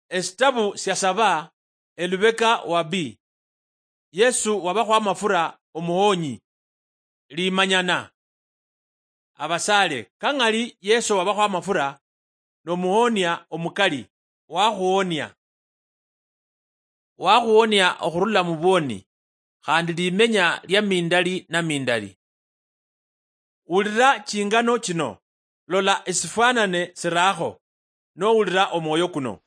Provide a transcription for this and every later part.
Esitabu syasaba elubeka wabi. Yesu wabakho amafura omuhonyi limanyana. Abasale kangali Yesu wabakho amafura nomuhonya omukali wakhuwonya okhurula mubwoni khandi limenya lya mindali na mindali. Ulira chingano chino, lola esifwanane sirakho nowulira omwoyo kuno.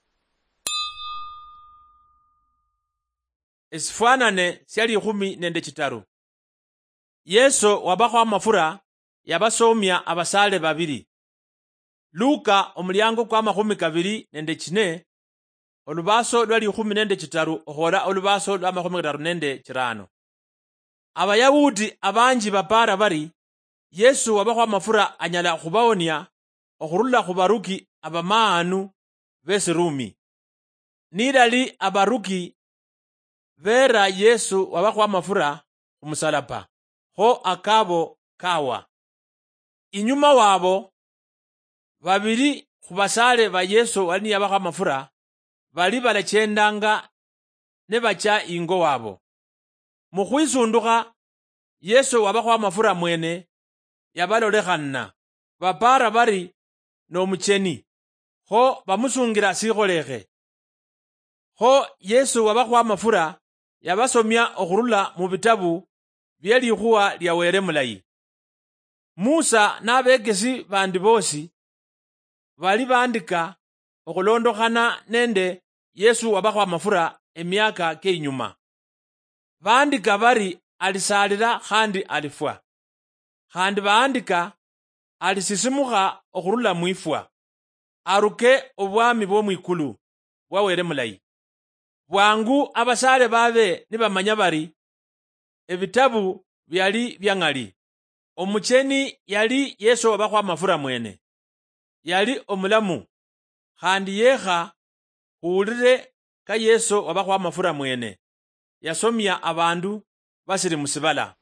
Esifwanane sya 13. Yesu wabakho amafura yabasomya abasale babili. Luka omulyango kwa 24 olubaso lwa 13 okhola olubaso lwa 35. Abayahudi abanji bapara bari Yesu wabakho amafura anyala khubawonya okhurula khubaruki abamaanu besirumi. Nilali abaruki bera Yesu wabakho amafura kumusalaba, kho akabo kawa. Inyuma wabo babili khubasale ba Yesu wali yabakho amafura bali balachendanga ne bacha ingo wabo. Mukhwisundukha Yesu wabakho amafura mwene yabalolekhana bapara bari nomucheni, kho bamusungira sikholekhe. Kho Yesu wabakho amafura yabasomya okhurula mu bitabu bye likhuwa lya Wele mulayi. Musa n'abegesi bandi bosi bali bandika okhulondokhana nende Yesu wabakho amafura emyaka keinyuma. Bandika bari alisalira khandi alifwa, khandi bandika alisisimukha okhurula mwifwa, aruke obwami bw'omwikulu bwa Wele mulayi. Bwangu abasale babe nibamanya bari ebitabu byali byangali. Omucheni yali Yesu wabakho amafura mwene, yali omulamu, khandi yekha khuwulire ka Yesu wabakho amafura mwene yasomya abandu basiri musibala.